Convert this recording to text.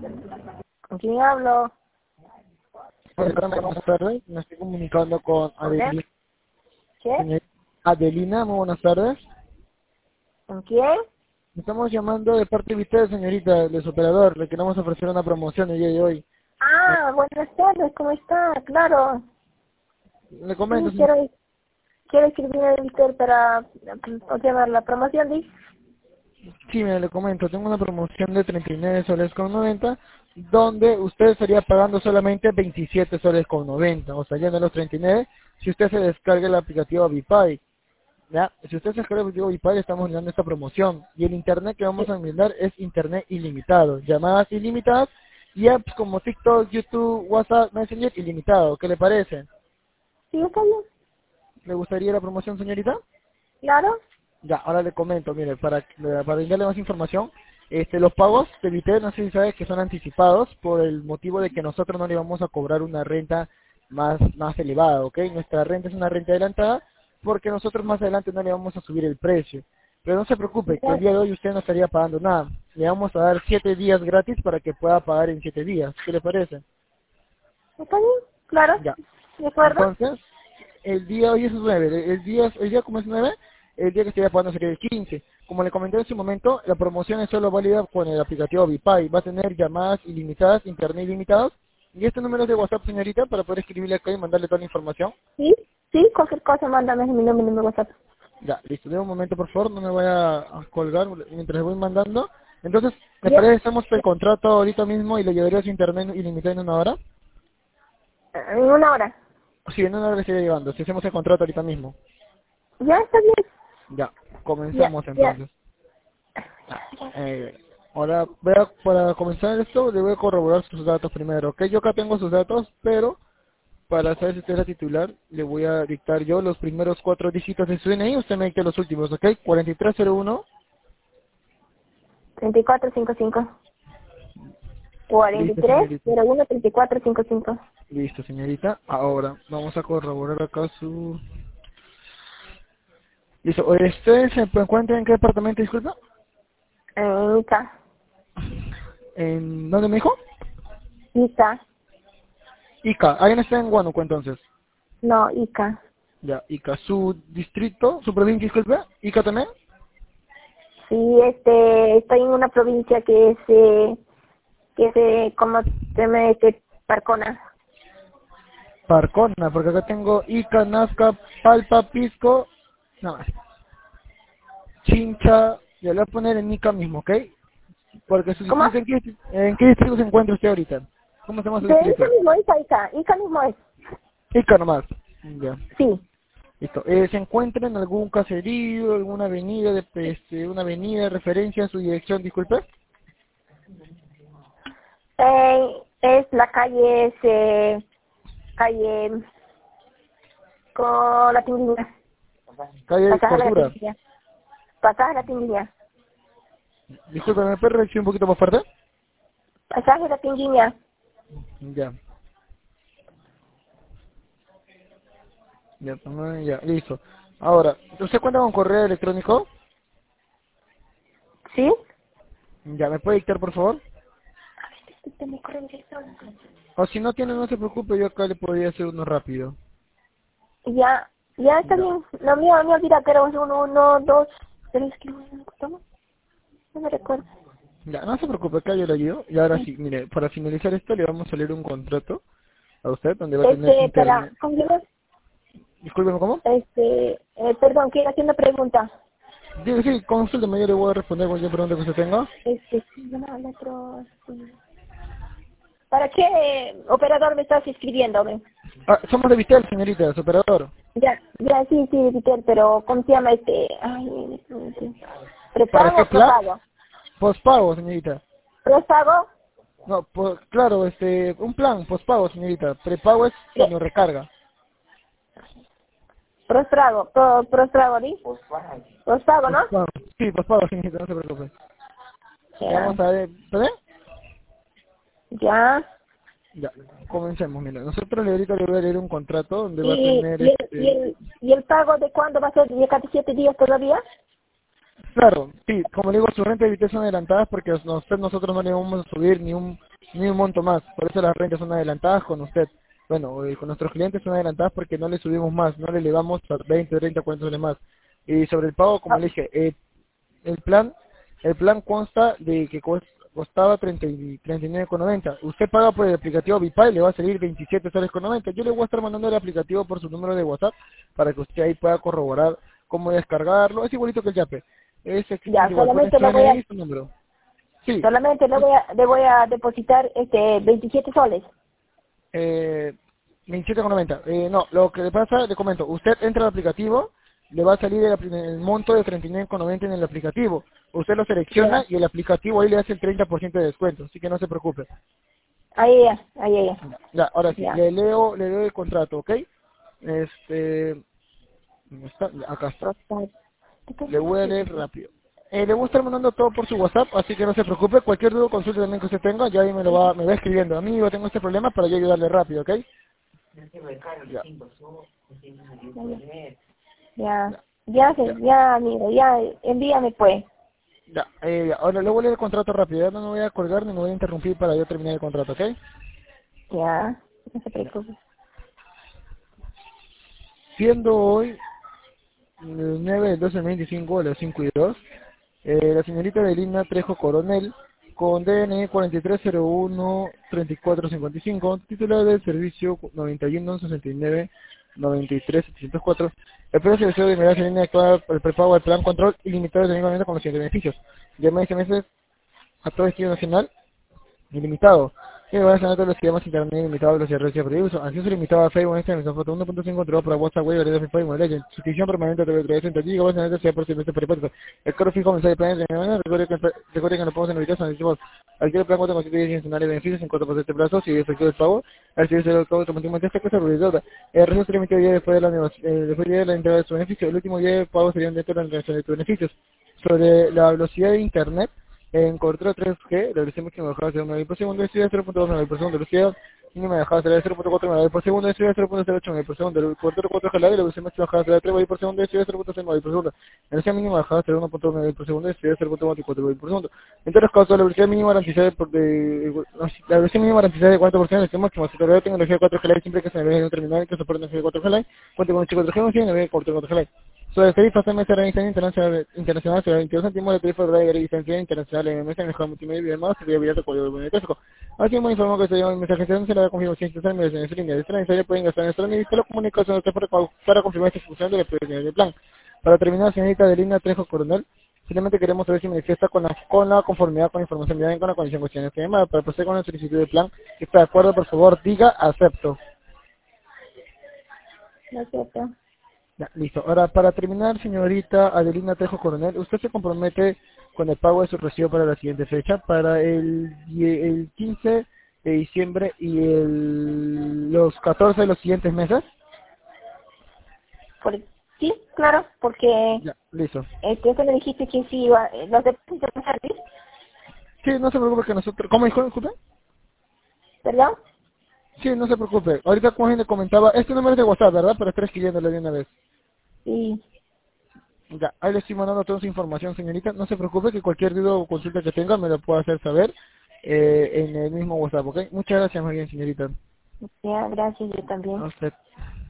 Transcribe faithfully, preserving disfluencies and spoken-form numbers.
¿Con quién hablo? Buenas tardes, me estoy comunicando con Adelina. ¿Qué? Señor- Adelina, muy buenas tardes. ¿Con quién? Estamos llamando de parte de usted, señorita, del operador. Le queremos ofrecer una promoción el día de hoy. Ah, buenas tardes, ¿cómo está? Claro. Le comento, Sí, señor. quiero, quiero escribir a usted para, ¿cómo se llama? La promoción, ¿sí? Sí, mire, le comento, tengo una promoción de treinta y nueve soles con noventa, donde usted estaría pagando solamente veintisiete soles con noventa, o sea, ya no los treinta y nueve, si usted se descarga el aplicativo Vipay. ¿Ya? Si usted se descarga el aplicativo Vipay, estamos dando esta promoción. Y el internet que vamos a brindar es internet ilimitado, llamadas ilimitadas y apps como TikTok, YouTube, WhatsApp, Messenger ilimitado. ¿Qué le parece? Sí, está bien. ¿Le gustaría la promoción, señorita? Claro. Ya, ahora le comento, mire, para, para brindarle más información, este, los pagos de Vitel, no sé si sabe que son anticipados por el motivo de que nosotros no le vamos a cobrar una renta más, más elevada, ¿ok? Nuestra renta es una renta adelantada porque nosotros más adelante no le vamos a subir el precio. Pero no se preocupe, que el Ya. día de hoy usted no estaría pagando nada. Le vamos a dar siete días gratis para que pueda pagar en siete días. ¿Qué le parece? ¿Está bien? Claro. Ya. ¿De acuerdo? Entonces, el día hoy es nueve, el día, el día como es nueve, el día que estaría pagando sería el quince. Como le comenté en su momento, la promoción es solo válida con el aplicativo Vipay. Va a tener llamadas ilimitadas, internet ilimitados. Y este número es de WhatsApp, señorita, para poder escribirle acá y mandarle toda la información. Sí, sí, cualquier cosa, mándame mi número, mi número de WhatsApp. Ya, listo. De un momento, por favor, no me vaya a colgar mientras le voy mandando. Entonces, ¿me Ya. parece que hacemos el contrato ahorita mismo y le llevaría su internet ilimitado en una hora? En una hora. Sí, en una hora le estaría llevando. Si hacemos el contrato ahorita mismo. Ya, está bien. Ya, Ya, comenzamos ya. entonces. Ah, eh, ahora, voy a- para comenzar esto, le voy a corroborar sus datos primero, ¿ok? Yo acá tengo sus datos, pero para saber si usted es la titular, le voy a dictar yo los primeros cuatro dígitos de su D N I, usted me dicta los últimos, ¿ok? cuatro tres cero uno, treinta y cuatro cincuenta y cinco. cuarenta y listo, tres señorita. cero uno treinta y cuatro cincuenta y cinco. Listo, señorita. Ahora, vamos a corroborar acá su... Listo, ¿usted se encuentra en qué departamento, disculpa? En Ica. ¿En dónde me dijo? Ica. Ica, ahí no está en Huánuco entonces. No, Ica. Ya, Ica, su distrito, su provincia, disculpa, Ica también. Sí, este, estoy en una provincia que es, eh, que es, eh, como se me dice, Parcona. Parcona, porque acá tengo Ica, Nazca, Palpa, Pisco, no más, Chincha, ya le voy a poner en Ica mismo, ¿ok? Porque su ¿Cómo? distrito, ¿en qué, en qué distrito se encuentra usted ahorita? ¿Cómo se llama su De Ica distrito? mismo, Ica, Ica. Ica mismo es. Ica nomás. Ya, Sí. listo. Eh, ¿Se encuentra en algún caserío, alguna avenida, de, este, una avenida de referencia a su dirección, disculpe? Eh, es la calle, es, eh, calle con la Tinguiña. Calle Pasaje de la Cordura. Tinguiña. Pasaje de la Tinguiña. Disculpe, ¿me puede reaccionar un poquito más fuerte? Pasaje de la Tinguiña. Ya, ya, toma- ya, listo. Ahora, ¿usted cuenta con correo electrónico? ¿Sí? Ya, ¿me puede dictar, por favor? Este mi correo electrónico. O si no tiene, no se preocupe, yo acá le podría hacer uno rápido. Ya, ya está Ya, bien. Lo mío, lo mío, mira, pero es uno, uno, dos, tres, que no ¿cómo? No me recuerdo. ya, no se preocupe, acá yo le ayudo. Y ahora sí, mire, para finalizar esto le vamos a leer un contrato a usted, donde va a tener Este, para, internet. ¿cómo se llama? Discúlpeme, ¿cómo? Este, eh, perdón, quiero hacer una pregunta. Sí, sí, consúlteme, yo le voy a responder cualquier pregunta que usted tenga. Este, ¿cómo se llama el otro? Sí. ¿Para qué eh, operador me estás escribiéndome? Ah, somos de Vitel, señorita, su operador. Ya, ya, sí, sí, Peter, pero ¿cómo se llama este? Ay, este, ¿Para ¿prepago qué o plan? propago? Pospago, señorita. ¿Propago? No, po- claro, este, un plan, pospago, señorita. Prepago es ¿Qué? cuando recarga. Prostrago, pro, prostrago, ¿sí? Prostrago, ¿no? Pospago. Sí, pospago, señorita, no se preocupe. Le Ya, vamos a ver, ¿está bien? ya. Ya, comencemos, mira. Nosotros le ahorita le voy a leer un contrato donde va a ¿Y, tener y, el, y, este... el, ¿Y el pago de cuándo va a ser? ¿De cada siete días todavía? Claro, sí, como le digo, su renta de viteza son adelantadas porque a usted nosotros no le vamos a subir ni un ni un monto más. Por eso las rentas son adelantadas con usted. Bueno, eh, con nuestros clientes son adelantadas porque no le subimos más, no le elevamos a veinte, treinta, cuarenta soles más. Y sobre el pago, como Ah, le dije, eh, el plan el plan consta de que cos- costaba treinta y treinta y nueve con noventa. Usted paga por el aplicativo Bipay, le va a salir veintisiete soles con noventa. Yo le voy a estar mandando el aplicativo por su número de WhatsApp para que usted ahí pueda corroborar cómo descargarlo. Es igualito que el Yape. Es ya, exactamente igual. Pone solamente su le voy D N I a, y su número. Sí. solamente le voy a, le voy a depositar este veintisiete soles. Eh, veintisiete con noventa. Eh, no, lo que le pasa, le comento, usted entra al aplicativo, le va a salir el, apli- el monto de treinta y nueve con noventa en el aplicativo. Usted lo selecciona Ya, y el aplicativo ahí le hace el treinta por ciento de descuento, así que no se preocupe. ahí ya, ahí ya, Ya, ahora sí, ya. le leo, le leo el contrato, ¿ok? Este, ¿dónde está? Ya, acá está. Le voy a leer rápido. Eh, le voy a estar mandando todo por su WhatsApp, así que no se preocupe. Cualquier duda o consulta también que usted tenga, ya ahí me lo va, me va escribiendo. Amigo, tengo este problema para yo ayudarle rápido, ¿ok? Ya. Ya, ya, Ya, ya, ya, amigo, ya, envíame pues. ya, eh, ya. Ahora le voy a leer el contrato rápido. Ya no me voy a colgar ni me voy a interrumpir para yo terminar el contrato, ¿ok? Ya, no se Ya. preocupe. Siendo hoy el nueve del doce del veinticinco a las cinco y dos, eh, la señorita Adelina Trejo Coronel, con D N I cuarenta y tres cero uno treinta y cuatro cincuenta y cinco, titular del servicio noventa y uno sesenta y nueve noventa y tres setecientos cuatro, el precio del deseo de mirar en actuar el prepago del plan control ilimitado de nivel con los siguientes beneficios. Llama S M S a todo destino nacional ilimitado. Y van a tener todos los sistemas internet ilimitados, los R C de uso. Acceso limitado a Facebook, Instagram, foto uno punto cinco controlado por WhatsApp, web, redes de Facebook, Mobile Legends. Suscripción permanente a través de treinta gigas, van a tener por semestre peripético. El coro fijo mensaje de plan de mañana. Recuerde que recuerde que no podemos en ubicación, decimos, cualquier plan cuenta con siete días adicionales de beneficios en cuatro por siete plazos y efectivo del pago. Al recibirse el cobro automáticamente esta cosa realizada. El resto se emitió día después de la negoci- eh, después de la entrega de su beneficio. El último día de pago sería dentro de la entrega de tus beneficios. Sobre la velocidad de internet, en cobertura tres G, la velocidad máxima bajada de un megabits por segundo, velocidad cero punto dos megabits por segundo, velocidad mínima bajada será de cero punto cuatro megabits por segundo, velocidad cero punto cero ocho megabits por segundo, cobertura cuatro G la velocidad máxima bajada será de tres megabits por segundo, velocidad cero punto seis megabits por segundo, velocidad mínima bajada será uno punto dos megabits por segundo, velocidad cero punto veinticuatro megabits por segundo. En todos los casos, la velocidad mínima garantizada por de, no, la velocidad mínima garantizada de cuarenta por ciento, el máximo, si todavía tecnología cuatro G Lite siempre que se navegue en un terminal que soporte tecnología cuatro G Lite, cuente con un chip cuatro G, y navegue cobertura cuatro G Lite. Sobre el tarifa C M S Revista Internacional, internacional será veintidós céntimos, la tarifa de licencia internacional en M S en el juego multimedia y demás, sería abierto código de monetario. Así me informó que se llama el mensaje de se le da confirmación institucional mediante en esta línea. De esta necesaria pueden gastar en nuestra línea y se lo comunica a usted para, para confirmar esta función de la previsión del plan. Para terminar, señorita Adelina Trejo Coronel, finalmente queremos saber si manifiesta con la, con la conformidad con la información enviada y con la condición cuestiones que demanda. Para proceder con la solicitud del plan, si está de acuerdo, por favor, diga acepto. ¿No es cierto? Ya, listo. Ahora, para terminar, señorita Adelina Trejo Coronel, ¿usted se compromete con el pago de su recibo para la siguiente fecha? Para el, die- el quince de diciembre y el, los catorce de los siguientes meses. Por, sí, claro, porque Ya, listo. este, eso me dijiste que sí iba, eh, los de salir, Sí, no se preocupe que nosotros... ¿Cómo dijo, disculpe? ¿perdón? Sí, no se preocupe. Ahorita, como le comentaba, este número es de WhatsApp, ¿verdad? Para estar escribiéndole de una vez. Sí, Ya, ahí le estoy mandando toda su información, señorita. No se preocupe que cualquier duda o consulta que tenga me lo pueda hacer saber eh, en el mismo WhatsApp, ¿ok? Muchas gracias, muy bien, señorita. ya, gracias, yo también. A usted.